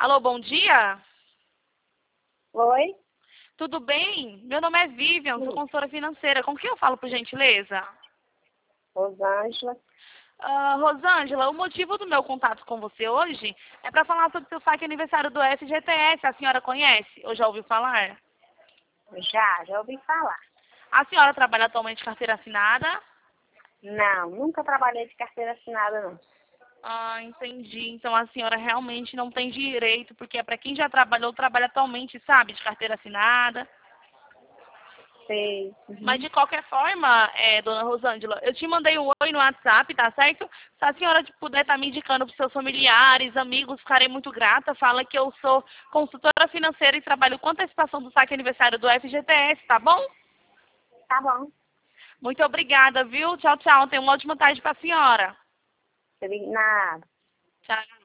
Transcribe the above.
Alô, bom dia? Oi? Tudo bem? Meu nome é Vivian, sou Sim. consultora financeira. Com quem eu falo, por gentileza? Rosângela. Rosângela, o motivo do meu contato com você hoje é para falar sobre seu saque aniversário do FGTS. A senhora conhece ou já ouviu falar? Já ouvi falar. A senhora trabalha atualmente de carteira assinada? Não, nunca trabalhei de carteira assinada, não. Ah, entendi. Então a senhora realmente não tem direito, porque é para quem já trabalhou, trabalha atualmente, sabe, de carteira assinada. Sei. Mas Uhum. de qualquer forma, dona Rosângela, eu te mandei um oi no WhatsApp, tá certo? Se a senhora puder estar me indicando para seus familiares, amigos, ficarei muito grata. Fala que eu sou consultora financeira e trabalho com antecipação do saque aniversário do FGTS, tá bom? Tá bom. Muito obrigada, viu? Tchau, tchau. Tenha uma ótima tarde para a senhora. Nada. Tchau.